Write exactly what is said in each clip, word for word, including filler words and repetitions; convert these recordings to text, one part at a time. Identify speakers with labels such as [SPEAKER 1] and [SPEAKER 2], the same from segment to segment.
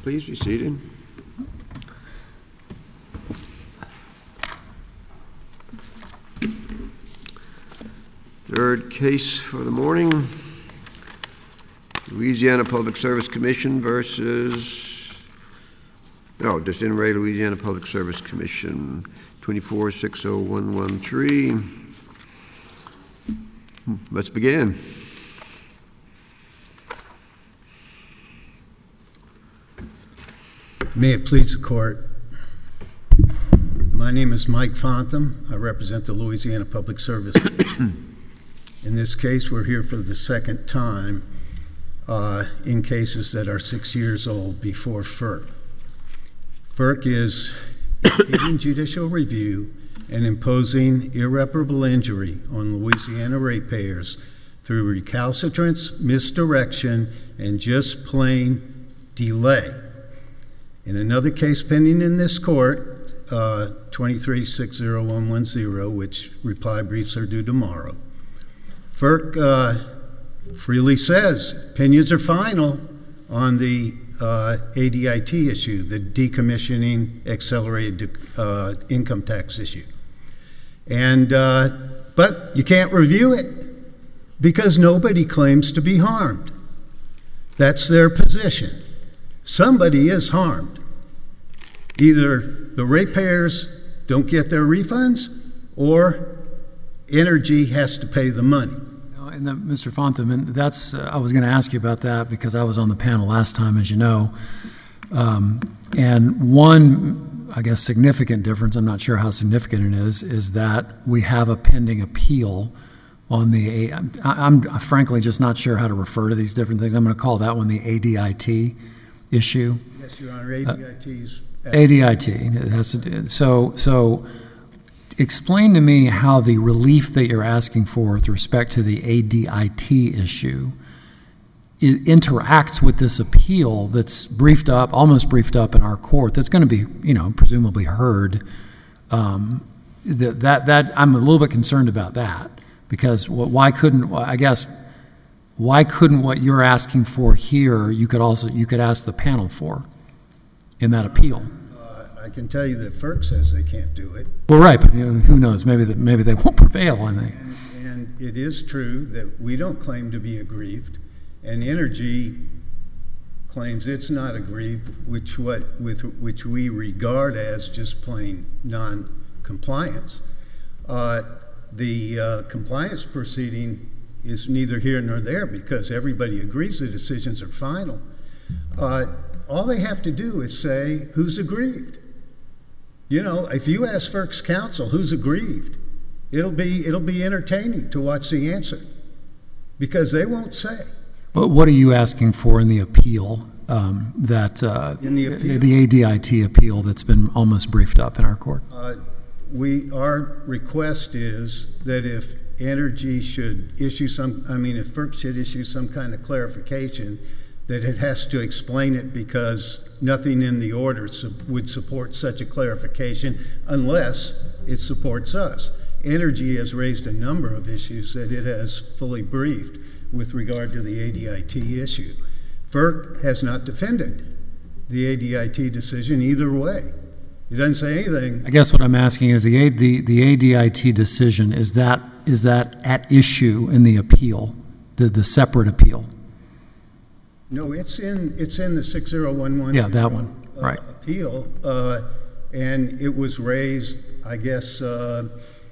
[SPEAKER 1] Please be seated. Third case for the morning, Louisiana Public Service Commission versus, no, just in Ray, Louisiana Public Service Commission, twenty-four six oh one one three. Let's begin.
[SPEAKER 2] May it please the court. My name is Mike Fontham. I represent the Louisiana Public Service Commission. In this case, we're here for the second time uh, in cases that are six years old before F E R C. F E R C is impeding judicial review and imposing irreparable injury on Louisiana ratepayers through recalcitrance, misdirection, and just plain delay. In another case pending in this court, uh, twenty-three six oh one one zero, which reply briefs are due tomorrow, F E R C uh, freely says opinions are final on the uh, A D I T issue, the decommissioning accelerated uh, income tax issue. And, uh, but you can't review it because nobody claims to be harmed. That's their position. Somebody is harmed. Either the ratepayers don't get their refunds or Energy has to pay the money.
[SPEAKER 3] And the, Mister Fontham, and that's, uh, I was going to ask you about that because I was on the panel last time, as you know. Um, and one, I guess, significant difference, I'm not sure how significant it is, is that we have a pending appeal on the, I, I'm frankly just not sure how to refer to these different things. I'm going to call that one the A D I T issue.
[SPEAKER 2] Yes, Your Honor, A D I T's.
[SPEAKER 3] Uh, A D I T, it has to do, so, so explain to me how the relief that you're asking for with respect to the A D I T issue it interacts with this appeal that's briefed up, almost briefed up in our court, that's going to be, you know, presumably heard. Um, that, that, that I'm a little bit concerned about that because why couldn't, I guess, why couldn't what you're asking for here, you could also, you could ask the panel for in that appeal?
[SPEAKER 2] Uh, I can tell you that F E R C says they can't do it.
[SPEAKER 3] Well, right, but you know, who knows, maybe, that, maybe they won't prevail on that.
[SPEAKER 2] And, and it is true that we don't claim to be aggrieved, and Energy claims it's not aggrieved, which what with which we regard as just plain non-compliance. Uh, the uh, compliance proceeding is neither here nor there because everybody agrees the decisions are final. Uh, all they have to do is say who's aggrieved. You know, if you ask F E R C's counsel who's aggrieved, it'll be it'll be entertaining to watch the answer because they won't say.
[SPEAKER 3] But what are you asking for in the appeal? Um, that uh,
[SPEAKER 2] in the appeal,
[SPEAKER 3] the A D I T appeal that's been almost briefed up in our court.
[SPEAKER 2] Uh, we our request is that if Energy should issue some, I mean, if F E R C should issue some kind of clarification, that it has to explain it because nothing in the order su- would support such a clarification unless it supports us. Energy has raised a number of issues that it has fully briefed with regard to the A D I T issue. F E R C has not defended the A D I T decision either way. It doesn't say anything.
[SPEAKER 3] I guess what I'm asking is the A, the, the A D I T decision, is that is that at issue in the appeal, the, the separate appeal?
[SPEAKER 2] No, it's in it's in the six oh one one.
[SPEAKER 3] Yeah, that one,
[SPEAKER 2] uh,
[SPEAKER 3] right.
[SPEAKER 2] Appeal, uh, and it was raised, I guess, uh,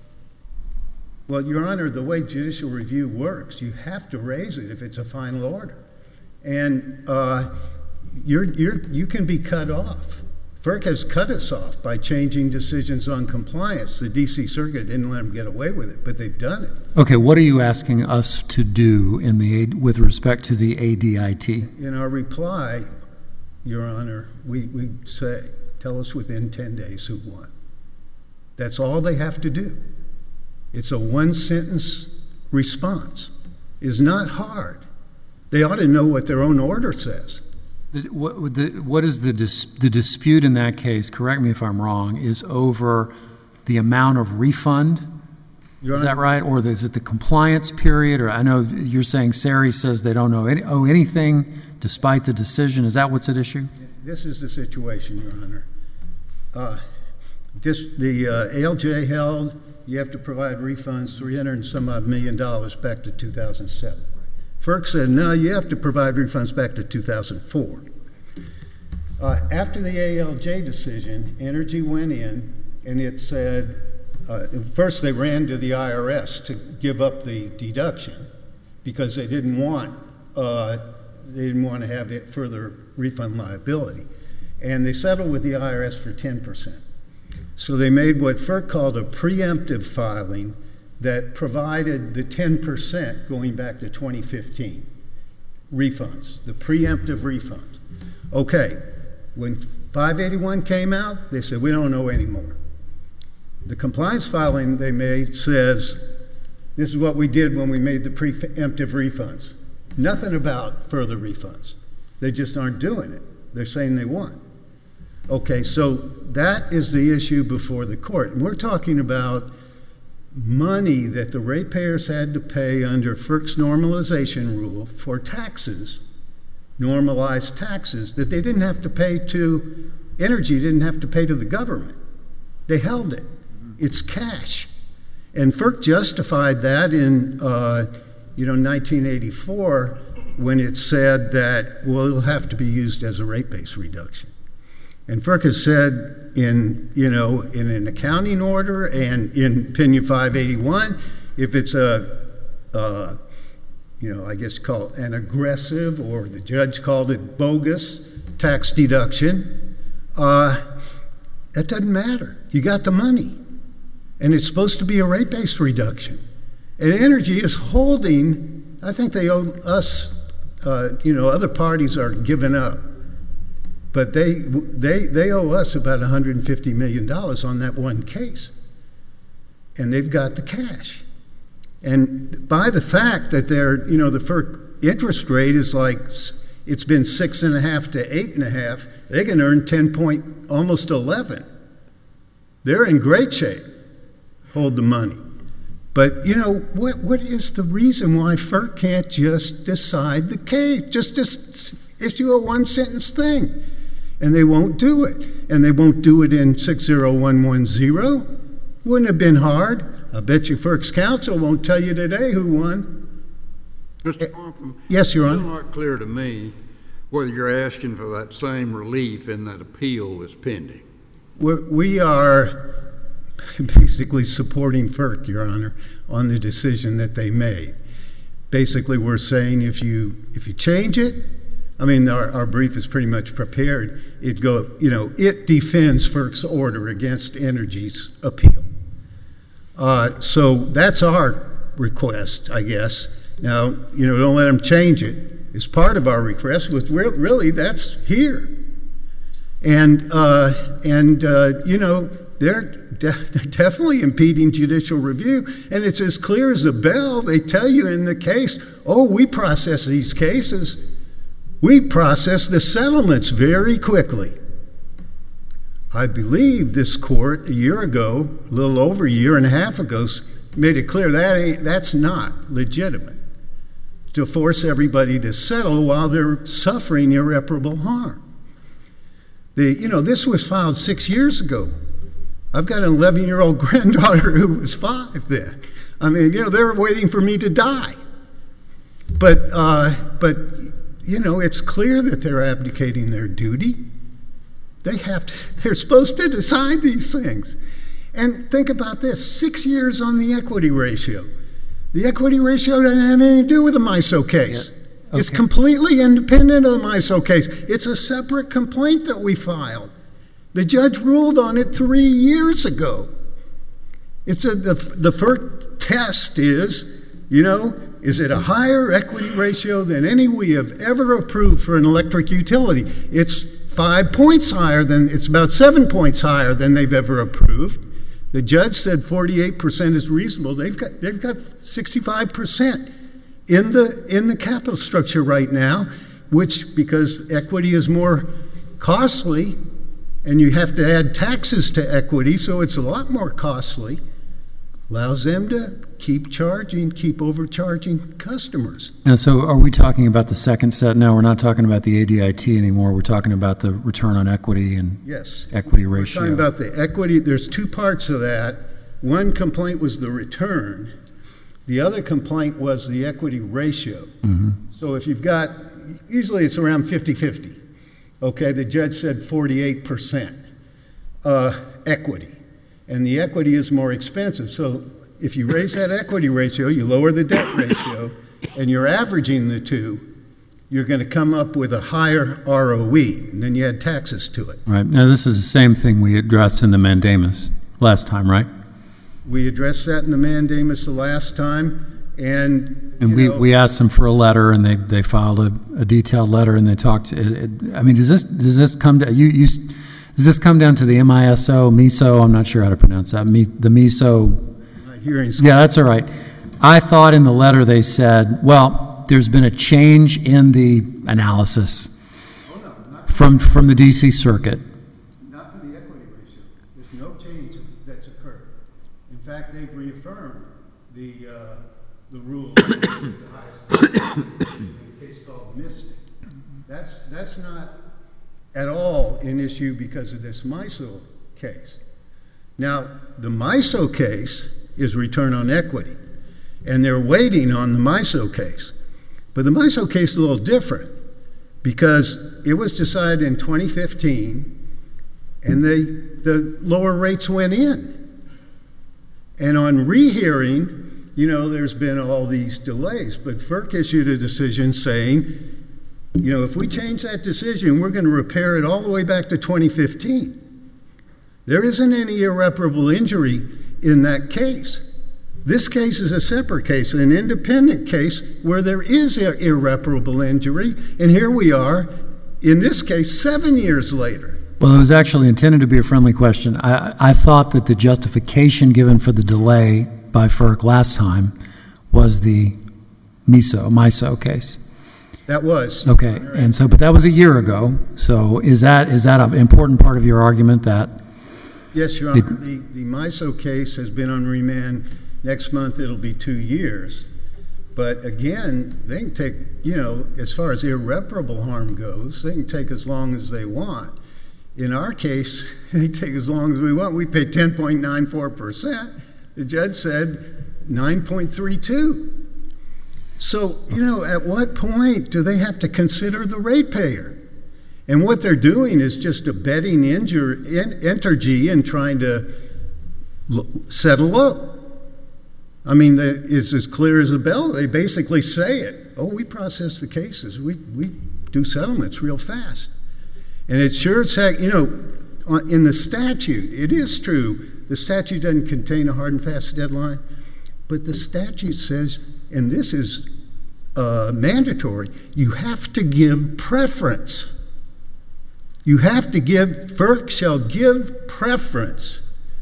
[SPEAKER 2] well, Your Honor, the way judicial review works, you have to raise it if it's a final order. And uh, you're, you're, you can be cut off. F E R C has cut us off by changing decisions on compliance. The D C Circuit didn't let them get away with it, but they've done it.
[SPEAKER 3] Okay, what are you asking us to do in the with respect to the A D I T?
[SPEAKER 2] In our reply, Your Honor, we, we say, tell us within ten days who won. That's all they have to do. It's a one-sentence response. It's not hard. They ought to know what their own order says.
[SPEAKER 3] The, what, the, what is the, dis, the dispute in that case, correct me if I'm wrong, is over the amount of refund? Your is Honor, that right? Or is it the compliance period? Or I know you're saying Sari says they don't know any, owe anything despite the decision. Is that what's at issue?
[SPEAKER 2] this is the situation, Your Honor. Uh, this, the uh, A L J held you have to provide refunds three hundred and some odd million dollars back to two thousand seven. FERC said, no, you have to provide refunds back to two thousand four. Uh, after the A L J decision, Energy went in and it said, uh, first they ran to the I R S to give up the deduction because they didn't want uh, they didn't want to have it further refund liability. And they settled with the I R S for ten percent. So they made what FERC called a preemptive filing that provided the ten percent going back to twenty fifteen refunds, the preemptive refunds. Okay, when five eighty-one came out, they said, we don't know anymore. The compliance filing they made says, this is what we did when we made the preemptive refunds. Nothing about further refunds. They just aren't doing it. They're saying they want. Okay, so that is the issue before the court. And we're talking about money that the ratepayers had to pay under FERC's normalization rule for taxes, normalized taxes, that they didn't have to pay to, Energy didn't have to pay to the government. They held it. It's cash. And FERC justified that in, uh, you know, nineteen eighty-four when it said that, well, it'll have to be used as a rate base reduction. And FERC has said in, you know, in an accounting order and in opinion five eighty-one, if it's a, uh, you know, I guess call it an aggressive, or the judge called it bogus tax deduction, uh, that doesn't matter. You got the money. And it's supposed to be a rate base reduction. And Energy is holding, I think they owe us, uh, you know, other parties are giving up. But they, they, they owe us about one hundred fifty million dollars on that one case. And they've got the cash. And by the fact that they're, you know, the FERC interest rate is like, it's been six and a half to eight and a half, they can earn ten point, almost eleven. They're in great shape, hold the money. But, you know, what, what is the reason why FERC can't just decide the case, just, just issue a one-sentence thing? And they won't do it. And they won't do it in six oh one one zero. Wouldn't have been hard. I bet you FERC's counsel won't tell you today who won.
[SPEAKER 4] Mister Popham,
[SPEAKER 2] yes, Your
[SPEAKER 4] it's
[SPEAKER 2] Honor.
[SPEAKER 4] not clear to me whether you're asking for that same relief in that appeal is pending.
[SPEAKER 2] We're, we are basically supporting FERC, Your Honor, on the decision that they made. Basically, we're saying if you if you change it, I mean, our, our brief is pretty much prepared. It go, you know, it defends FERC's order against Energy's appeal. Uh, so that's our request, I guess. Now, you know, don't let them change it. It's part of our request, which really that's here. And uh, and uh, you know, they're de they're definitely impeding judicial review, and it's as clear as a bell. They tell you in the case, oh, we process these cases. We process the settlements very quickly. I believe this court a year ago, a little over a year and a half ago, made it clear that ain't, that's not legitimate to force everybody to settle while they're suffering irreparable harm. The, you know, this was filed six years ago. I've got an eleven-year-old granddaughter who was five then. I mean, you know, they were waiting for me to die. But, uh, but. You know, it's clear that they're abdicating their duty. They have to, they're supposed to decide these things. And think about this, six years on the equity ratio. The equity ratio doesn't have anything to do with the MISO case. Yeah. Okay. It's completely independent of the MISO case. It's a separate complaint that we filed. The judge ruled on it three years ago. It's a, the, the first test is, you know, is it a higher equity ratio than any we have ever approved for an electric utility? It's five points higher than, it's about seven points higher than they've ever approved. The judge said forty-eight percent is reasonable. They've got, they've got sixty-five percent in the, in the capital structure right now, which, because equity is more costly, and you have to add taxes to equity, so it's a lot more costly. allows them to keep charging, keep overcharging customers.
[SPEAKER 3] And so are we talking about the second set? No, we're not talking about the A D I T anymore. We're talking about the return on equity and
[SPEAKER 2] Yes.
[SPEAKER 3] equity
[SPEAKER 2] We're
[SPEAKER 3] ratio.
[SPEAKER 2] talking about the equity. There's two parts of that. One complaint was the return. The other complaint was the equity ratio.
[SPEAKER 3] Mm-hmm.
[SPEAKER 2] So if you've got, usually it's around fifty-fifty. Okay, the judge said forty-eight percent uh, equity. And the equity is more expensive. So if you raise that equity ratio, you lower the debt ratio, and you're averaging the two, you're going to come up with a higher R O E, and then you add taxes to it.
[SPEAKER 3] Right. Now, this is the same thing we addressed in the mandamus last time, right?
[SPEAKER 2] We addressed that in the mandamus the last time, and
[SPEAKER 3] And
[SPEAKER 2] you
[SPEAKER 3] we,
[SPEAKER 2] know,
[SPEAKER 3] we asked them for a letter, and they, they filed a, a detailed letter, and they talked. It, it, I mean, does this does this come to you? You does this come down to the M I S O, MISO? I'm not sure how to pronounce that. Me, the MISO.
[SPEAKER 2] my hearing's
[SPEAKER 3] Yeah, that's all right. I thought in the letter they said, well, there's been a change in the analysis
[SPEAKER 2] oh, no, not,
[SPEAKER 3] from from the D C Circuit.
[SPEAKER 2] not for the equity ratio. There's no change that's occurred. In fact, they've reaffirmed the uh, the rule. The highest in a case called Mystic. That's that's not at all an issue because of this MISO case. Now, the MISO case is return on equity, and they're waiting on the MISO case. But the MISO case is a little different because it was decided in twenty fifteen, and they, the lower rates went in. And on rehearing, you know, there's been all these delays, but FERC issued a decision saying, you know, if we change that decision, we're going to repair it all the way back to twenty fifteen. There isn't any irreparable injury in that case. This case is a separate case, an independent case where there is an irreparable injury, and here we are, in this case, seven years later.
[SPEAKER 3] Well, it was actually intended to be a friendly question. I, I thought that the justification given for the delay by FERC last time was the MISO, MISO case.
[SPEAKER 2] That was.
[SPEAKER 3] Okay, and so, but that was a year ago. So is that is that an important part of your argument that?
[SPEAKER 2] Yes, Your Honor. The, the MISO case has been on remand. Next month it'll be two years. But again, they can take, you know, as far as irreparable harm goes, they can take as long as they want. In our case, they take as long as we want. We pay ten point nine four percent. The judge said nine point three two. So, you know, at what point do they have to consider the ratepayer? And what they're doing is just abetting injure, in, Entergy and trying to l- settle up. I mean, the, it's as clear as a bell. They basically say it. Oh, we process the cases. We, we do settlements real fast. And it sure as heck, you know, in the statute, it is true, the statute doesn't contain a hard and fast deadline, but the statute says, and this is uh, mandatory, you have to give preference. You have to give, FERC shall give preference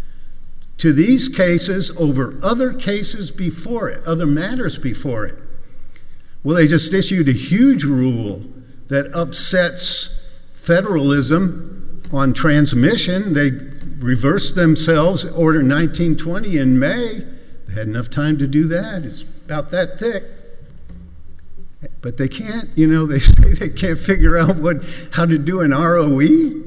[SPEAKER 2] to these cases over other cases before it, other matters before it. Well, they just issued a huge rule that upsets federalism on transmission. They reversed themselves, Order nineteen twenty in May. They had enough time to do that. It's about that thick. But they can't, you know, they say they can't figure out what how to do an R O E.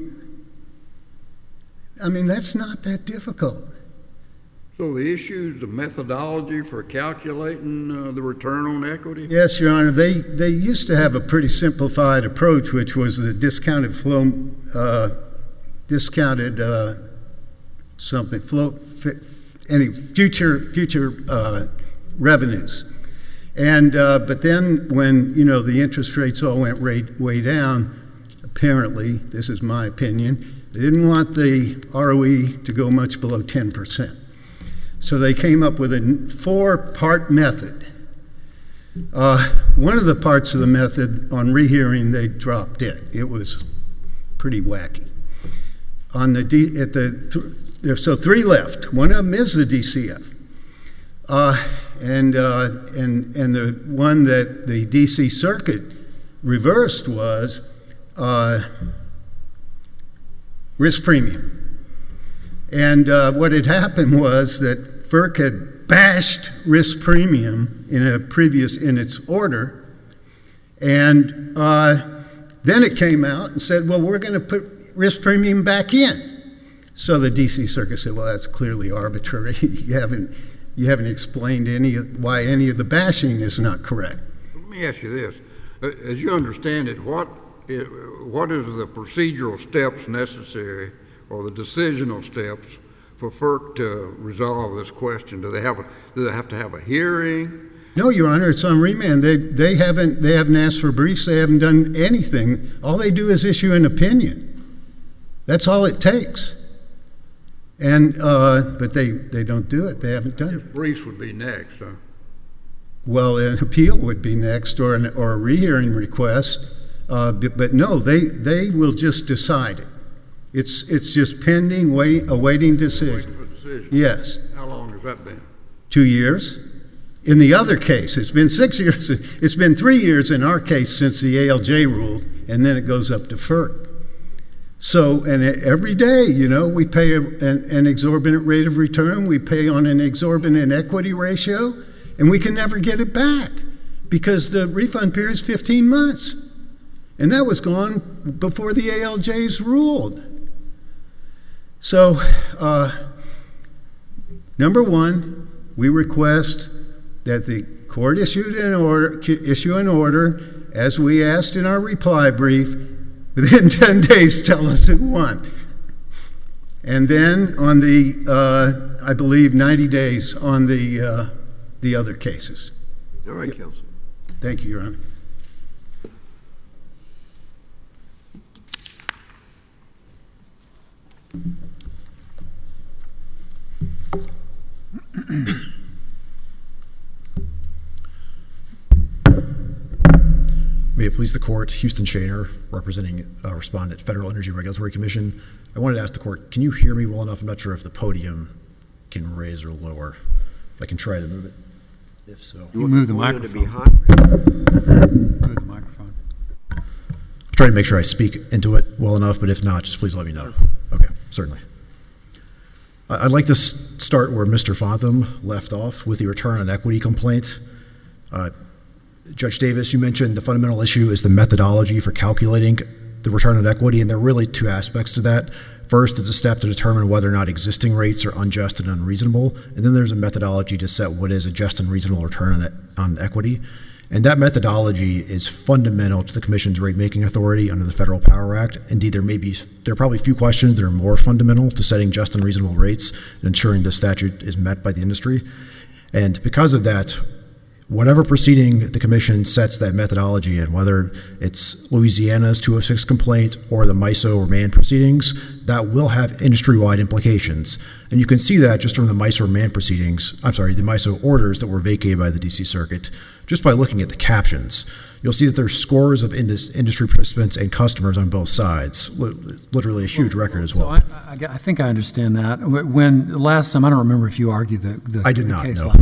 [SPEAKER 2] I mean, that's not that difficult.
[SPEAKER 4] So the issues, the methodology for calculating uh, the return on equity?
[SPEAKER 2] Yes, Your Honor. They they used to have a pretty simplified approach, which was the discounted flow, uh, discounted uh, something flow, f- any future future uh, revenues. And uh, but then when, you know, the interest rates all went rate, way down, apparently, this is my opinion, they didn't want the R O E to go much below ten percent. So they came up with a four-part method. Uh, one of the parts of the method, on rehearing, they dropped it. It was pretty wacky. On the D, at the th- there's so three left. One of them is the D C F. Uh, and, uh, and, and the one that the D C Circuit reversed was uh, risk premium. And uh, what had happened was that FERC had bashed risk premium in a previous, in its order, and uh, then it came out and said, well, we're going to put risk premium back in. So the D C Circuit said, well, that's clearly arbitrary. you haven't you haven't explained any why any of the bashing is not correct.
[SPEAKER 4] Let me ask you this. As you understand it, what is, what is the procedural steps necessary or the decisional steps for FERC to resolve this question? Do they have a, do they have to have a hearing?
[SPEAKER 2] No, Your Honor, it's on remand. They they haven't they haven't asked for briefs. They haven't done anything. All they do is issue an opinion. That's all it takes. And uh, but they, they don't do it. They haven't done it.
[SPEAKER 4] Briefs would be next, huh?
[SPEAKER 2] Well, an appeal would be next, or an, or a rehearing request. Uh, but, but no, they they will just decide it. It's it's just pending, waiting, awaiting decision.
[SPEAKER 4] Waiting for decision.
[SPEAKER 2] Yes.
[SPEAKER 4] How long has that been?
[SPEAKER 2] Two years. In the other case, it's been six years. It's been three years in our case since the A L J ruled, and then it goes up to FERC. So, and every day, you know, we pay a, an, an exorbitant rate of return. We pay on an exorbitant equity ratio, and we can never get it back because the refund period is fifteen months. And that was gone before the A L Js ruled. So, uh, number one, we request that the court issued an order, issue an order, as we asked in our reply brief, within ten days tell us who won. And then on the, uh, I believe, ninety days on the, uh, the other cases.
[SPEAKER 1] All right, counsel.
[SPEAKER 2] Thank you, Your Honor.
[SPEAKER 5] May it please the court, Houston Shaner, representing uh, respondent, Federal Energy Regulatory Commission. I wanted to ask the court, can you hear me well enough? I'm not sure if the podium can raise or lower. I can try to move it, if so.
[SPEAKER 3] You move the
[SPEAKER 1] Want it to
[SPEAKER 3] microphone.
[SPEAKER 1] be hot?
[SPEAKER 3] Move the microphone.
[SPEAKER 5] I'm trying to make sure I speak into it well enough, but if not, just please let me know. Okay, certainly. I'd like to start where Mister Fontham left off with the return on equity complaint. Uh, Judge Davis, you mentioned the fundamental issue is the methodology for calculating the return on equity, and there are really two aspects to that. First, it's a step to determine whether or not existing rates are unjust and unreasonable, and then there's a methodology to set what is a just and reasonable return on, on equity. And that methodology is fundamental to the Commission's rate-making authority under the Federal Power Act. Indeed, there may be, there are probably few questions that are more fundamental to setting just and reasonable rates and ensuring the statute is met by the industry. And because of that, whatever proceeding the Commission sets that methodology in, whether it's Louisiana's two oh six complaint or the MISO remand proceedings, that will have industry-wide implications. And you can see that just from the MISO remand proceedings, I'm sorry, the MISO orders that were vacated by the D C Circuit, just by looking at the captions. You'll see that there's scores of indus industry participants and customers on both sides, literally a huge
[SPEAKER 3] well,
[SPEAKER 5] record as
[SPEAKER 3] so
[SPEAKER 5] well.
[SPEAKER 3] I, I, I think I understand that. When last time, I don't remember if you argued the, the,
[SPEAKER 5] I did
[SPEAKER 3] the
[SPEAKER 5] not,
[SPEAKER 3] case
[SPEAKER 5] no.
[SPEAKER 3] law.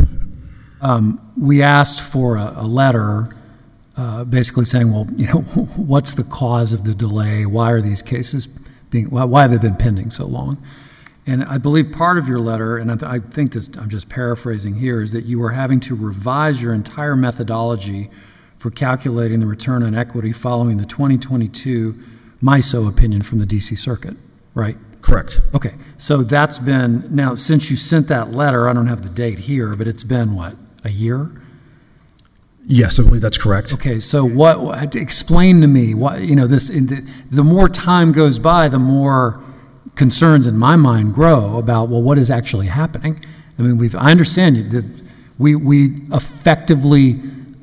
[SPEAKER 3] Um, we asked for a, a letter uh, basically saying, well, you know, what's the cause of the delay? Why are these cases being, why, why have they been pending so long? And I believe part of your letter, and I, th I think this, I'm just paraphrasing here, is that you were having to revise your entire methodology for calculating the return on equity following the twenty twenty-two MISO opinion from the D C Circuit, right?
[SPEAKER 5] Correct.
[SPEAKER 3] Okay, so that's been, now since you sent that letter, I don't have the date here, but it's been what, a year?
[SPEAKER 5] Yes, I believe that's correct.
[SPEAKER 3] Okay, so what, what explain to me, what, you know, this, the, the more time goes by, the more concerns in my mind grow about, well, what is actually happening? I mean, we've, I understand you, that we, we effectively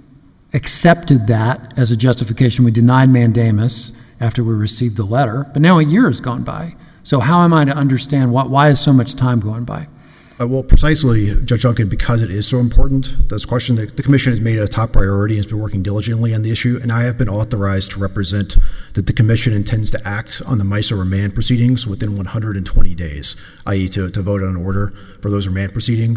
[SPEAKER 3] accepted that as a justification. We denied mandamus after we received the letter, but now a year has gone by. So how am I to understand what, why is so much time going by?
[SPEAKER 5] Uh, well, precisely, Judge Duncan, because it is so important. This question, the, the Commission has made it a top priority and has been working diligently on the issue, and I have been authorized to represent that the Commission intends to act on the MISO remand proceedings within one hundred twenty days, that is to, to vote on an order for those remand proceedings.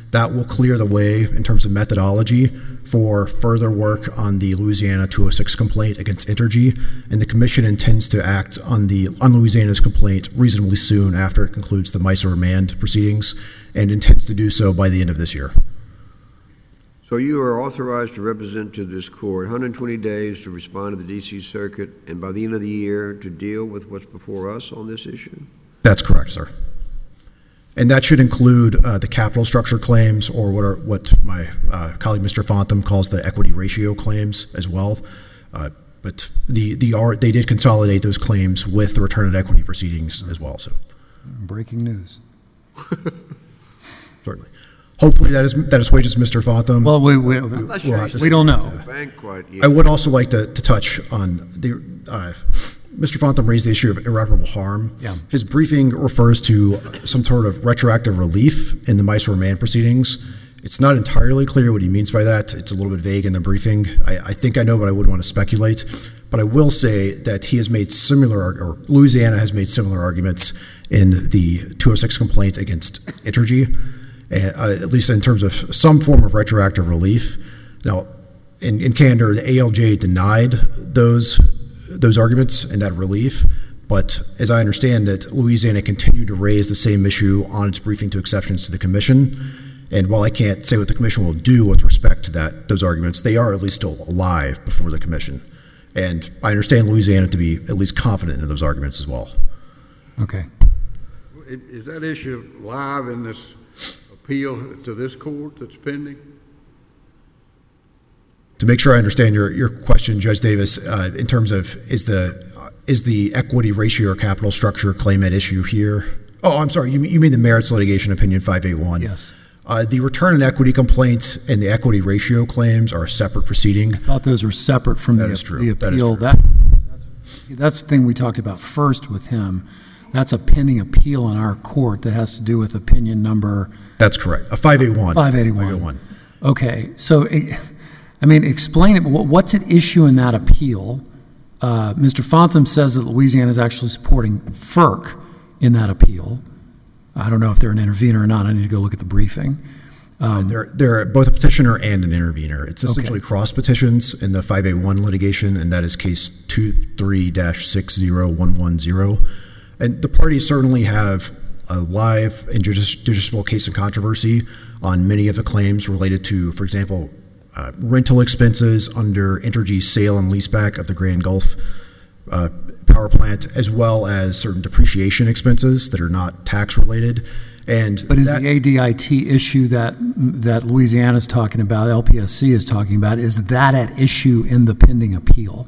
[SPEAKER 5] That will clear the way in terms of methodology for further work on the Louisiana two oh six complaint against Entergy, and the Commission intends to act on the on Louisiana's complaint reasonably soon after it concludes the MISO remand proceedings, and intends to do so by the end of this year.
[SPEAKER 1] So you are authorized to represent to this court one hundred twenty days to respond to the D C Circuit, and by the end of the year to deal with what's before us on this issue?
[SPEAKER 5] That's correct, sir. And that should include uh, the capital structure claims, or what are what my uh, colleague Mister Fontham calls the equity ratio claims as well. Uh, but the the R, they did consolidate those claims with the return on equity proceedings as well. So,
[SPEAKER 3] Breaking news.
[SPEAKER 5] certainly, hopefully that is that assuages Mister Fontham.
[SPEAKER 3] Well, we we,
[SPEAKER 1] I'm not
[SPEAKER 3] we,
[SPEAKER 1] sure
[SPEAKER 5] have
[SPEAKER 1] he's
[SPEAKER 5] to
[SPEAKER 3] we
[SPEAKER 5] see.
[SPEAKER 3] don't know.
[SPEAKER 1] bank quite yet.
[SPEAKER 5] I would also like to, to touch on the. Uh, Mister Fontham raised the issue of irreparable harm.
[SPEAKER 3] Yeah.
[SPEAKER 5] His briefing refers to some sort of retroactive relief in the MISO remand proceedings. It's not entirely clear what he means by that. It's a little bit vague in the briefing. I, I think I know, but I wouldn't want to speculate. But I will say that he has made similar, or Louisiana has made similar arguments in the two oh six complaint against Entergy, uh, at least in terms of some form of retroactive relief. Now, in, in candor, the A L J denied those those arguments and that relief, but as I understand it, Louisiana continued to raise the same issue on its briefing to exceptions to the Commission. And while I can't say what the Commission will do with respect to that those arguments, they are at least still alive before the Commission. And I understand Louisiana to be at least confident in those arguments as well.
[SPEAKER 3] Okay.
[SPEAKER 4] Is that issue live in this appeal to this court that's pending?
[SPEAKER 5] To make sure I understand your, your question, Judge Davis, uh, in terms of is the uh, is the equity ratio or capital structure claim at issue here? Oh, I'm sorry. You, you mean the merits litigation opinion five eighty-one?
[SPEAKER 3] Yes.
[SPEAKER 5] Uh, the return on equity complaint and the equity ratio claims are a separate proceeding.
[SPEAKER 3] I thought those were separate from
[SPEAKER 5] That
[SPEAKER 3] the,
[SPEAKER 5] is true.
[SPEAKER 3] the
[SPEAKER 5] That is
[SPEAKER 3] appeal.
[SPEAKER 5] true.
[SPEAKER 3] That, that's, that's the thing we talked about first with him. That's a pending appeal in our court that has to do with opinion number
[SPEAKER 5] That's correct. A five eighty-one.
[SPEAKER 3] five eighty-one. Okay, so it, I mean, explain it. What's at issue in that appeal? Uh, Mister Fontham says that Louisiana is actually supporting F E R C in that appeal. I don't know if they're an intervener or not. I need to go look at the briefing. Um,
[SPEAKER 5] They're, they're both a petitioner and an intervener. It's essentially
[SPEAKER 3] Okay.
[SPEAKER 5] cross petitions in the five eighty-one litigation, and that is case two three dash six zero one one zero. And the parties certainly have a live and judici- judicial case in controversy on many of the claims related to, for example, uh, rental expenses under Entergy's sale and leaseback of the Grand Gulf uh, power plant, as well as certain depreciation expenses that are not tax related. And
[SPEAKER 3] But is
[SPEAKER 5] that-
[SPEAKER 3] the A D I T issue that that Louisiana is talking about, L P S C is talking about, is that at issue in the pending appeal?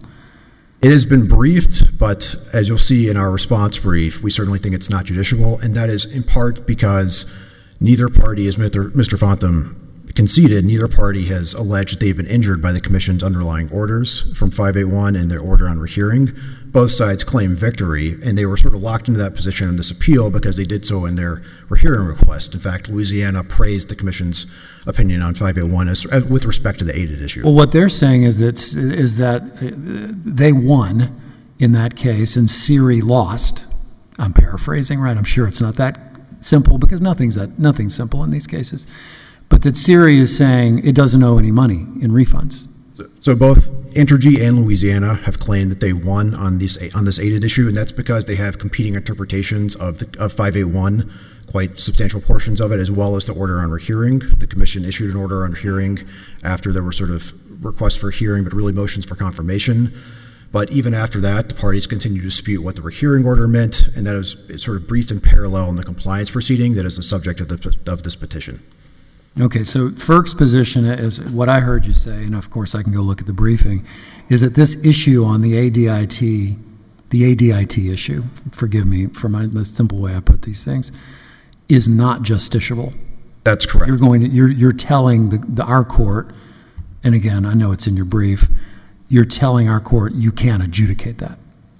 [SPEAKER 5] It has been briefed, but as you'll see in our response brief, we certainly think it's not judiciable, and that is in part because neither party, as Mister Fontham conceded, neither party has alleged that they've been injured by the Commission's underlying orders from five eighty-one and their order on rehearing. Both sides claim victory, and they were sort of locked into that position in this appeal because they did so in their rehearing request. In fact, Louisiana praised the Commission's opinion on five eighty-one as, as, with respect to the aided issue.
[SPEAKER 3] Well, what they're saying is that is that uh, they won in that case and Siri lost. I'm paraphrasing, right? I'm sure it's not that simple because nothing's that nothing's simple in these cases. But that Siri is saying it doesn't owe any money in refunds.
[SPEAKER 5] So, so both Entergy and Louisiana have claimed that they won on these on this aided issue, and that's because they have competing interpretations of the of five eighty-one, quite substantial portions of it, as well as the order on rehearing. The Commission issued an order on hearing after there were sort of requests for hearing, but really motions for confirmation. But even after that, the parties continue to dispute what the rehearing order meant, and that is it's sort of briefed in parallel in the compliance proceeding that is the subject of the, of this petition.
[SPEAKER 3] Okay, so F E R C's position is what I heard you say, and of course I can go look at the briefing, is that this issue on the A D I T, the A D I T issue, forgive me for my the simple way I put these things, is not justiciable.
[SPEAKER 5] That's correct.
[SPEAKER 3] You're going to you're you're telling the, the our court, and again I know it's in your brief, you're telling our court you can't adjudicate that.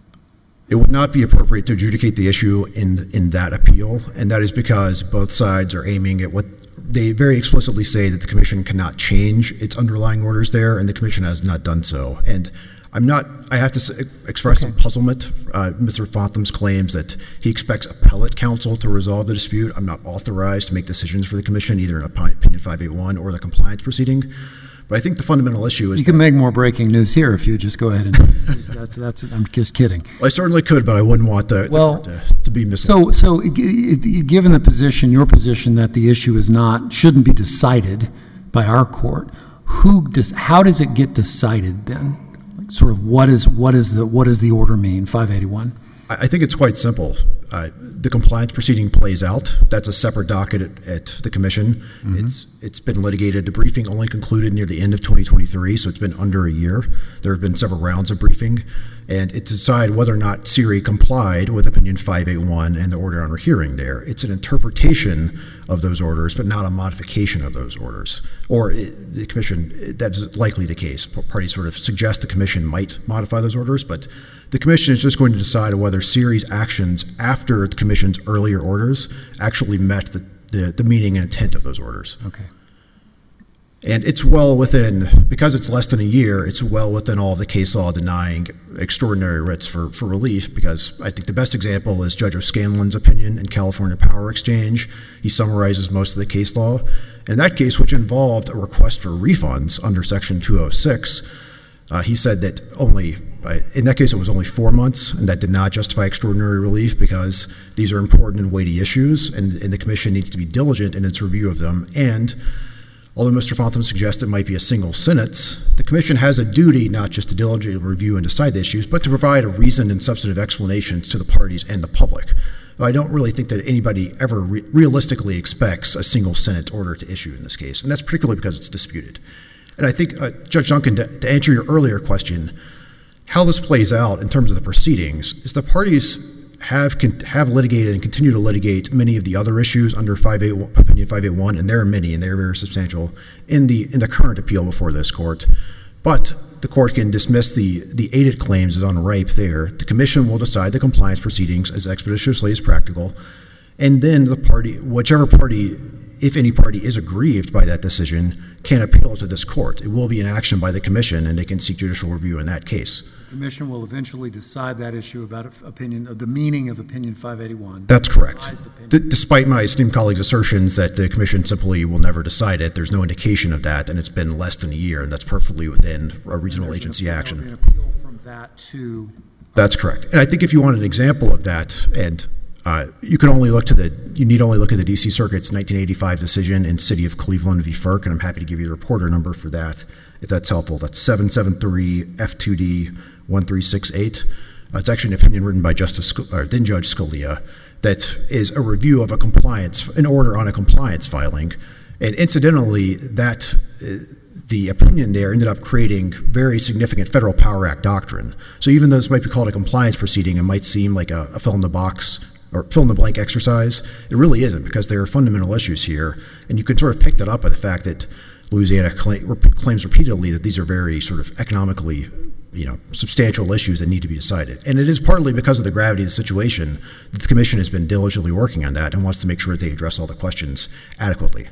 [SPEAKER 5] It would not be appropriate to adjudicate the issue in in that appeal, and that is because both sides are aiming at what they very explicitly say that the Commission cannot change its underlying orders there, and the Commission has not done so. And I'm not, I have to s- express
[SPEAKER 3] Okay.
[SPEAKER 5] some puzzlement. Uh, Mister Fotham's claims that he expects appellate counsel to resolve the dispute. I'm not authorized to make decisions for the commission, either in Opinion five eighty-one or the compliance proceeding. But I think the fundamental issue is
[SPEAKER 3] You can make more breaking news here if you just go ahead and, that's, that's, I'm just kidding.
[SPEAKER 5] I certainly could, but I wouldn't want the, the
[SPEAKER 3] Well,
[SPEAKER 5] court to, to be misled.
[SPEAKER 3] So, so g- g- given the position, your position that the issue is not, shouldn't be decided by our court, who does, how does it get decided then? Like, sort of what is, what is the, what does the order mean, five eighty-one?
[SPEAKER 5] I I think it's quite simple. Uh, the compliance proceeding plays out. That's a separate docket at, at the commission.
[SPEAKER 3] Mm-hmm.
[SPEAKER 5] It's it's been litigated. The briefing only concluded near the end of twenty twenty-three, so it's been under a year. There have been several rounds of briefing, and it decided whether or not Siri complied with Opinion five eighty-one and the order on rehearing there. It's an interpretation of those orders, but not a modification of those orders. Or it, the commission, it, that's likely the case. Parties sort of suggest the commission might modify those orders, but the commission is just going to decide whether Siri's actions after the commission's earlier orders actually met the, the, the meaning and intent of those orders.
[SPEAKER 3] Okay.
[SPEAKER 5] And it's well within, because it's less than a year, it's well within all of the case law denying extraordinary writs for, for relief, because I think the best example is Judge O'Scanlan's opinion in California Power Exchange. He summarizes most of the case law. In that case, which involved a request for refunds under Section two oh six, uh, he said that only, uh, in that case, it was only four months, and that did not justify extraordinary relief because these are important and weighty issues, and, and the commission needs to be diligent in its review of them. And although Mister Fontham suggests it might be a single sentence, the Commission has a duty not just to diligently review and decide the issues, but to provide a reasoned and substantive explanations to the parties and the public. I don't really think that anybody ever re- realistically expects a single sentence order to issue in this case, and that's particularly because it's disputed. And I think, uh, Judge Duncan, to, to answer your earlier question, how this plays out in terms of the proceedings is the parties have con- have litigated and continue to litigate many of the other issues under Opinion five eighty-one, and there are many, and they're very substantial in the in the current appeal before this court. But the court can dismiss the the aided claims as unripe there. The commission will decide the compliance proceedings as expeditiously as practical, and then the party, whichever party, if any party is aggrieved by that decision, can appeal to this court. It will be an action by the commission, and they can seek judicial review in that case.
[SPEAKER 3] The commission will eventually decide that issue about opinion, of the meaning of Opinion five eighty-one.
[SPEAKER 5] That's correct.
[SPEAKER 3] Revised opinion.
[SPEAKER 5] D- despite my esteemed colleague's assertions that the commission simply will never decide it, there's no indication of that, and it's been less than a year, and that's perfectly within a reasonable
[SPEAKER 3] There's an
[SPEAKER 5] agency
[SPEAKER 3] appeal-
[SPEAKER 5] action.
[SPEAKER 3] An appeal from that to.
[SPEAKER 5] That's correct. And I think if you want an example of that, and uh, you can only look to the, you need only look at the D C Circuit's nineteen eighty-five decision in City of Cleveland v. F E R C, and I'm happy to give you the reporter number for that, if that's helpful. That's seven seven three F two D one three six eight. Uh, it's actually an opinion written by Justice, or then Judge Scalia, that is a review of a compliance, an order on a compliance filing. And incidentally, that uh, the opinion there ended up creating very significant Federal Power Act doctrine. So even though this might be called a compliance proceeding, it might seem like a, a fill in the box or fill in the blank exercise. It really isn't, because there are fundamental issues here. And you can sort of pick that up by the fact that Louisiana claim, claims repeatedly that these are very sort of economically, you know, substantial issues that need to be decided. And it is partly because of the gravity of the situation that the Commission has been diligently working on that and wants to make sure they address all the questions adequately.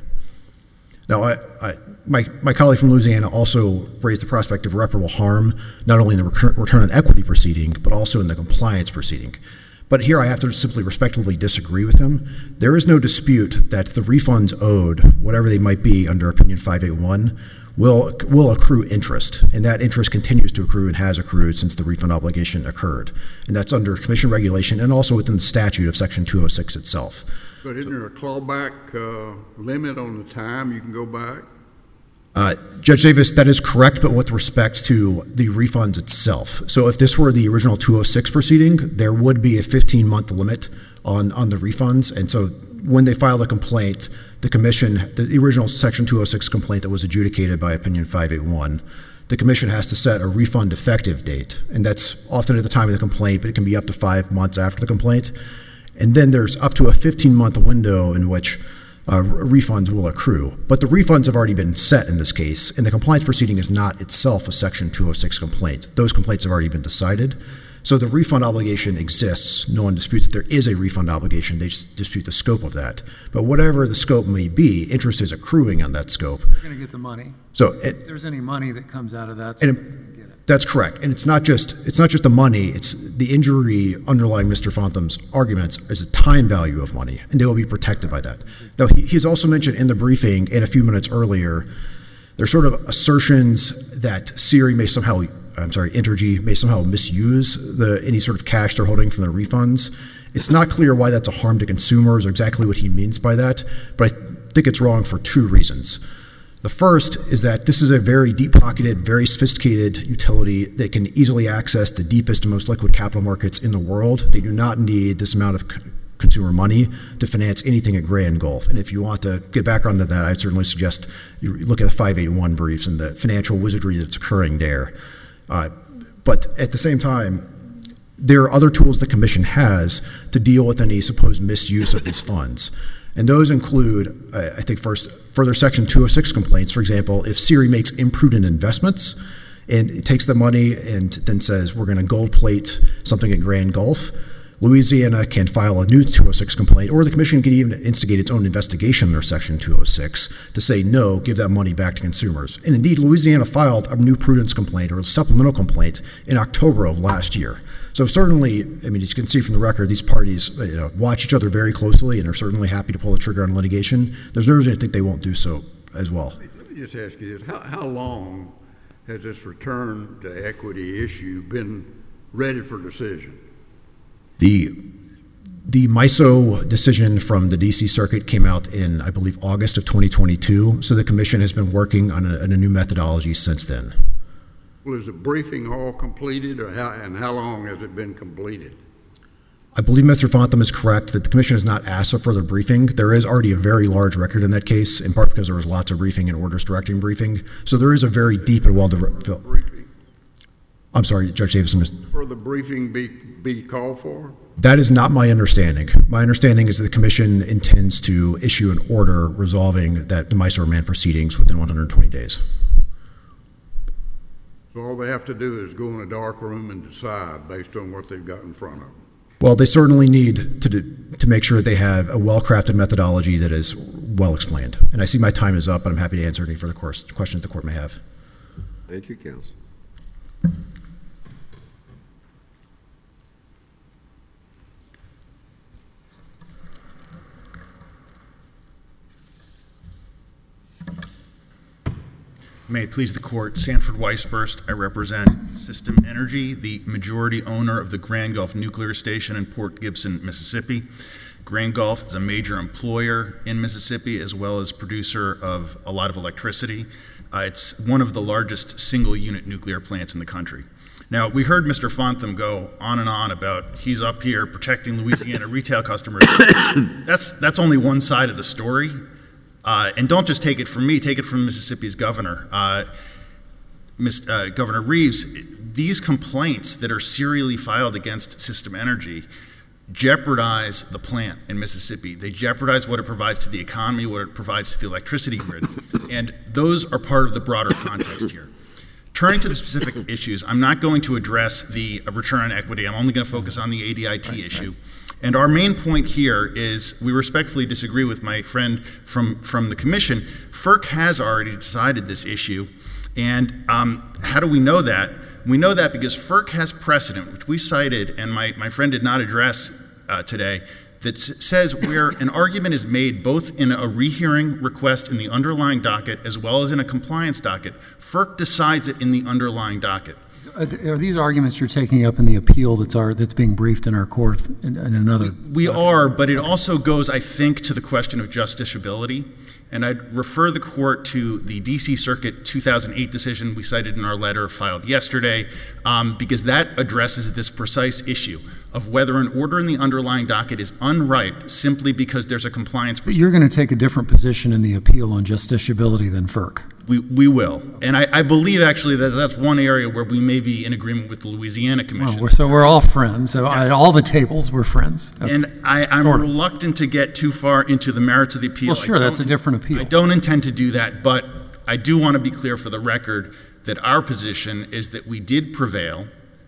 [SPEAKER 5] Now, I, I, my, my colleague from Louisiana also raised the prospect of irreparable harm, not only in the recur- return on equity proceeding, but also in the compliance proceeding. But here I have to simply respectfully disagree with him. There is no dispute that the refunds owed, whatever they might be under Opinion five eighty-one, will will accrue interest, and that interest continues to accrue and has accrued since the refund obligation occurred. And that's under Commission regulation and also within the statute of Section two oh six itself.
[SPEAKER 4] But isn't there a clawback uh, limit on the time you can go back?
[SPEAKER 5] Uh, Judge Davis, that is correct, but with respect to the refunds itself. So if this were the original two oh six proceeding, there would be a fifteen-month limit on, on the refunds. And so when they file the complaint, the Commission, the original Section two oh six complaint that was adjudicated by Opinion five eighty-one, the Commission has to set a refund effective date. And that's often at the time of the complaint, but it can be up to five months after the complaint. And then there's up to a fifteen-month window in which Uh, refunds will accrue. But the refunds have already been set in this case, and the compliance proceeding is not itself a Section two oh six complaint. Those complaints have already been decided. So the refund obligation exists. No one disputes that there is a refund obligation. They just dispute the scope of that. But whatever the scope may be, interest is accruing on that scope.
[SPEAKER 3] You're going to get the money.
[SPEAKER 5] So it,
[SPEAKER 3] If there's any money that comes out of that,
[SPEAKER 5] And
[SPEAKER 3] somebody's going to get it.
[SPEAKER 5] That's correct, and it's not just it's not just the money. It's the injury underlying Mister Fantham's arguments is a time value of money, and they will be protected by that. Now, he, he's also mentioned in the briefing and a few minutes earlier, there's sort of assertions that Siri may somehow, I'm sorry, Entergy may somehow misuse the any sort of cash they're holding from their refunds. It's not clear why that's a harm to consumers or exactly what he means by that, but I think it's wrong for two reasons. The first is that this is a very deep-pocketed, very sophisticated utility that can easily access the deepest and most liquid capital markets in the world. They do not need this amount of c- consumer money to finance anything at Grand Gulf. And if you want to get background to that, I'd certainly suggest you look at the five eighty-one briefs and the financial wizardry that's occurring there. Uh, but at the same time, there are other tools the Commission has to deal with any supposed misuse of these funds. And those include, uh, I think, first, further Section two oh six complaints. For example, if Siri makes imprudent investments and it takes the money and then says, we're going to gold plate something at Grand Gulf, Louisiana can file a new two oh six complaint, or the Commission can even instigate its own investigation under Section two oh six to say, no, give that money back to consumers. And indeed, Louisiana filed a new prudence complaint or a supplemental complaint in October of last year. So certainly, I mean, as you can see from the record, these parties you know, watch each other very closely and are certainly happy to pull the trigger on litigation. There's no reason to think they won't do so as well.
[SPEAKER 4] Let me just ask you this. How, how long has this return to equity issue been ready for decision?
[SPEAKER 5] The the M I S O decision from the D C Circuit came out in, I believe, August of twenty twenty-two. So the Commission has been working on a, on a new methodology since then.
[SPEAKER 4] Well, is the briefing all completed, or how, and how long has it been completed?
[SPEAKER 5] I believe Mister Fantham is correct that the Commission has not asked for further briefing. There is already a very large record in that case, in part because there was lots of briefing and orders directing briefing. So there is a very deep and well-developed...
[SPEAKER 4] Briefing?
[SPEAKER 5] I'm sorry, Judge Davison.
[SPEAKER 4] For the briefing be, be called for?
[SPEAKER 5] That is not my understanding. My understanding is that the Commission intends to issue an order resolving that the M I S O remand proceedings within one hundred twenty days.
[SPEAKER 4] So all they have to do is go in a dark room and decide based on what they've got in front of them.
[SPEAKER 5] Well, they certainly need to do, to make sure that they have a well-crafted methodology that is well explained. And I see my time is up, but I'm happy to answer any further questions the court may have.
[SPEAKER 1] Thank you, counsel.
[SPEAKER 6] May it please the court, Sanford Weisburst. I represent System Energy, the majority owner of the Grand Gulf Nuclear Station in Port Gibson, Mississippi. Grand Gulf is a major employer in Mississippi as well as producer of a lot of electricity. Uh, it's one of the largest single unit nuclear plants in the country. Now, we heard Mister Fantham go on and on about he's up here protecting Louisiana retail customers. That's, that's only one side of the story. Uh, and don't just take it from me, take it from Mississippi's governor. Uh, Miss, uh, Governor Reeves, these complaints that are serially filed against System Energy jeopardize the plant in Mississippi. They jeopardize what it provides to the economy, what it provides to the electricity grid, and those are part of the broader context here. Turning to the specific issues, I'm not going to address the uh, return on equity. I'm only going to focus on the A D I T issue. And our main point here is we respectfully disagree with my friend from, from the Commission. FERC has already decided this issue. And um, how do we know that? We know that because FERC has precedent, which we cited, and my, my friend did not address uh, today, that s- says where an argument is made both in a rehearing request in the underlying docket as well as in a compliance docket, FERC decides it in the underlying docket.
[SPEAKER 3] Are these arguments you're taking up in the appeal that's our, that's being briefed in our court in, in another?
[SPEAKER 6] We are, but it also goes, I think, to the question of justiciability. And I'd refer the court to the D C Circuit two thousand eight decision we cited in our letter filed yesterday, um, because that addresses this precise issue of whether an order in the underlying docket is unripe simply because there's a compliance
[SPEAKER 3] procedure. You're going to take a different position in the appeal on justiciability than FERC.
[SPEAKER 6] We, we will. And I, I believe, actually, that that's one area where we may be in agreement with the Louisiana Commission.
[SPEAKER 3] Well, we're, so we're all friends. So
[SPEAKER 6] yes.
[SPEAKER 3] At all the tables, we're friends. Okay.
[SPEAKER 6] And I, I'm sort of. reluctant to get too far into the merits of the appeal.
[SPEAKER 3] Well, sure, that's a different appeal.
[SPEAKER 6] I don't intend to do that, but I do want to be clear for the record that our position is that we did prevail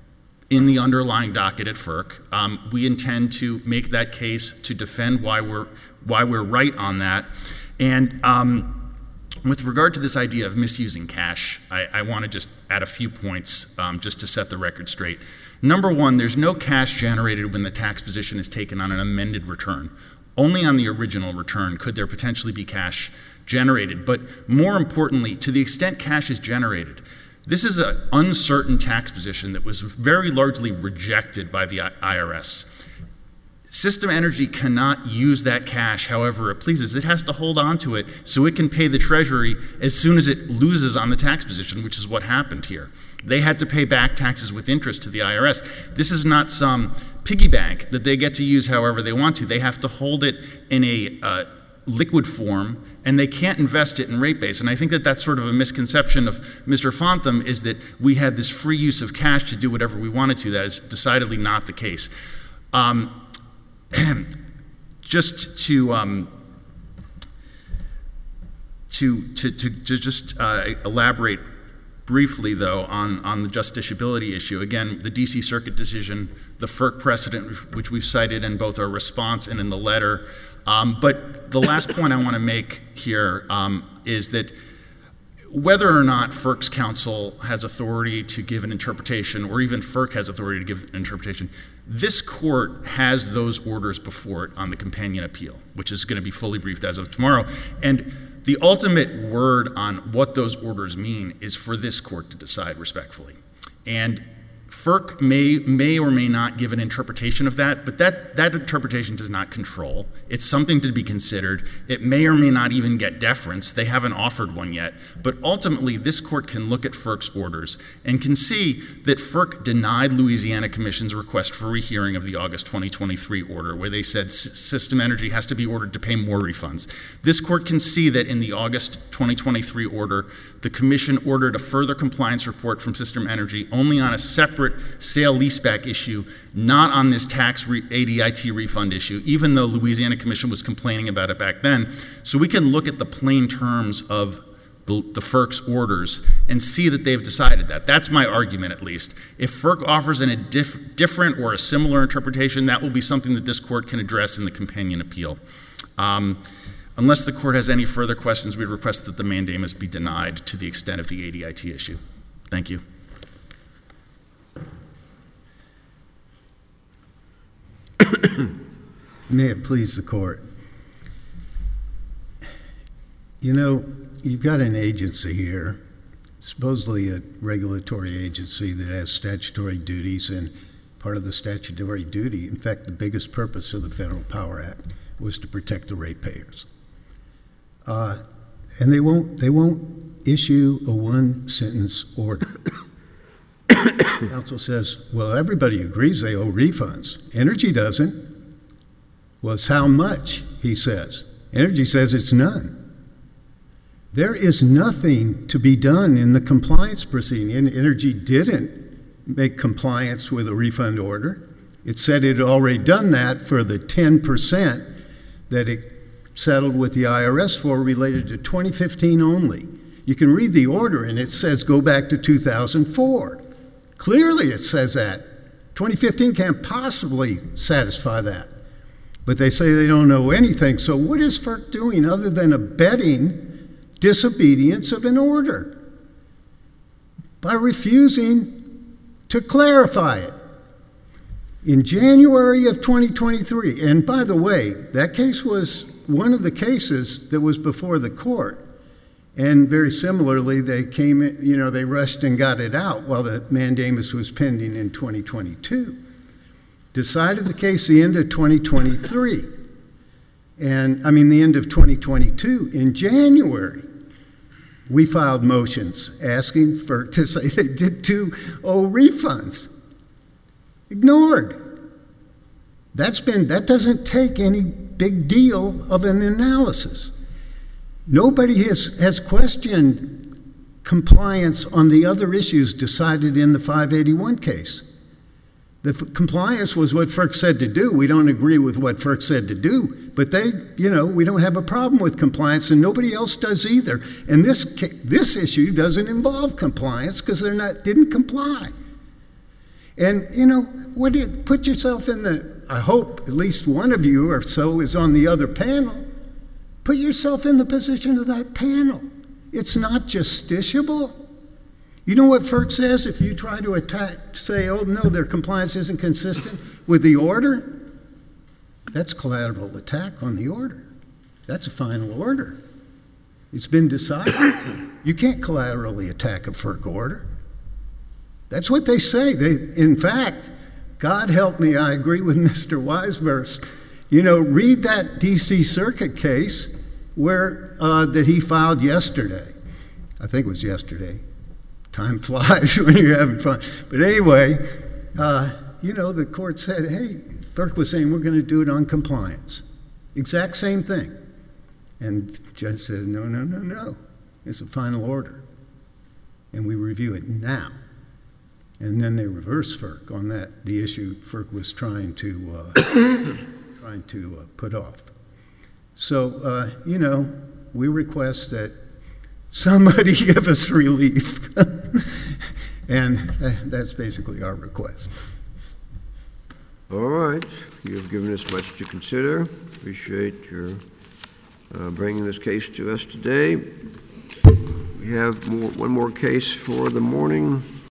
[SPEAKER 6] in the underlying docket at FERC. Um, we intend to make that case to defend why we're why we're right on that. And um, with regard to this idea of misusing cash, I, I want to just add a few points um, just to set the record straight. Number one, there's no cash generated when the tax position is taken on an amended return. Only on the original return could there potentially be cash generated. But more importantly, to the extent cash is generated, this is an uncertain tax position that was very largely rejected by the I R S. System Energy cannot use that cash however it pleases. It has to hold on to it so it can pay the Treasury as soon as it loses on the tax position, which is what happened here. They had to pay back taxes with interest to the I R S. This is not some piggy bank that they get to use however they want to. They have to hold it in a uh, liquid form, and they can't invest it in rate base. And I think that that's sort of a misconception of Mister Fontham, is that we had this free use of cash to do whatever we wanted to. That is decidedly not the case. Um, just to, um, to, to, to, to just uh, elaborate briefly, though, on, on the justiciability issue. Again, the D C Circuit decision, the FERC precedent, which we've cited in both our response and in the letter. Um, but the last point I want to make here um, is that whether or not FERC's counsel has authority to give an interpretation, or even FERC has authority to give an interpretation, this court has those orders before it on the companion appeal, which is going to be fully briefed as of tomorrow. And the ultimate word on what those orders mean is for this court to decide respectfully. And FERC may, may or may not give an interpretation of that, but that, that interpretation does not control. It's something to be considered. It may or may not even get deference. They haven't offered one yet. But ultimately, this court can look at FERC's orders and can see that FERC denied Louisiana Commission's request for rehearing of the August twenty twenty-three order, where they said System Energy has to be ordered to pay more refunds. This court can see that in the August twenty twenty-three order, the Commission ordered a further compliance report from System Energy only on a separate sale leaseback issue, not on this tax re- A D I T refund issue, even though Louisiana Commission was complaining about it back then. So we can look at the plain terms of the, the FERC's orders and see that they've decided that. That's my argument, at least. If FERC offers an, a diff- different or a similar interpretation, that will be something that this court can address in the companion appeal. Um, unless the court has any further questions, we request that the mandamus be denied to the extent of the A D I T issue. Thank you.
[SPEAKER 2] May it please the court. You know, you've got an agency here, supposedly a regulatory agency that has statutory duties, and part of the statutory duty, in fact, the biggest purpose of the Federal Power Act was to protect the ratepayers. Uh, and they won't, they won't issue a one-sentence order. Council says, well, everybody agrees they owe refunds. Energy doesn't. Well, it's how much, he says. Energy says it's none. There is nothing to be done in the compliance proceeding. And Energy didn't make compliance with a refund order. It said it had already done that for the ten percent that it settled with the I R S for related to twenty fifteen only. You can read the order and it says go back to two thousand four. Clearly it says that. twenty fifteen can't possibly satisfy that. But they say they don't know anything. So what is FERC doing other than abetting disobedience of an order by refusing to clarify it? In January of twenty twenty-three, and by the way, that case was one of the cases that was before the court. And very similarly, they came in, you know, they rushed and got it out while the mandamus was pending in twenty twenty-two. Decided the case the end of twenty twenty-three. And, I mean, the end of twenty twenty-two. In January, we filed motions asking for to say they did two owe refunds. Ignored. That's been, that doesn't take any big deal of an analysis. Nobody has, has questioned compliance on the other issues decided in the five eighty-one case. The f- compliance was what FERC said to do. We don't agree with what FERC said to do, but they, you know, we don't have a problem with compliance, and nobody else does either. And this ca- this issue doesn't involve compliance because they're not didn't comply. And you know, what do you put yourself in the? I hope at least one of you or so is on the other panel. Put yourself in the position of that panel. It's not justiciable. You know what FERC says if you try to attack, say, oh, no, their compliance isn't consistent with the order? That's collateral attack on the order. That's a final order. It's been decided. You can't collaterally attack a FERC order. That's what they say. They, in fact, God help me, I agree with Mister Weisburst. You know, read that D C Circuit case where uh, that he filed yesterday. I think it was yesterday. Time flies when you're having fun. But anyway, uh, you know, the court said, hey, FERC was saying we're going to do it on compliance. Exact same thing. And the judge said, no, no, no, no. It's a final order. And we review it now. And then they reversed FERC on that, the issue FERC was trying to, uh, trying to uh, put off. So, uh, you know, we request that somebody give us relief. And that's basically our request.
[SPEAKER 1] All right. You have given us much to consider. Appreciate your uh, bringing this case to us today. We have more, one more case for the morning.